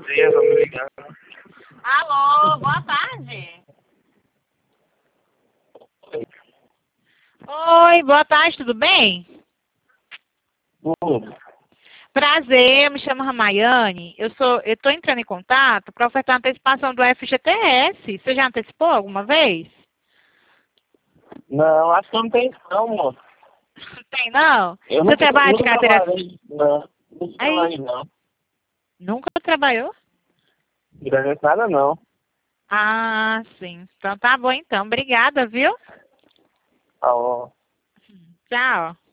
dia, tô me ligando. Alô, boa tarde. Oi, boa tarde, tudo bem? Prazer, eu me chamo Ramayane. Eu tô entrando em contato para ofertar uma antecipação do FGTS. Você já antecipou alguma vez? Não, acho que eu não tenho não, moço. Não tem, não? Eu Você trabalha de nunca carteira... trabalhei, não. Não Aí, trabalhei, não. nunca trabalhou? Não nada, não. Ah, sim. Então tá bom, então. Obrigada, viu? Tá bom. Tchau.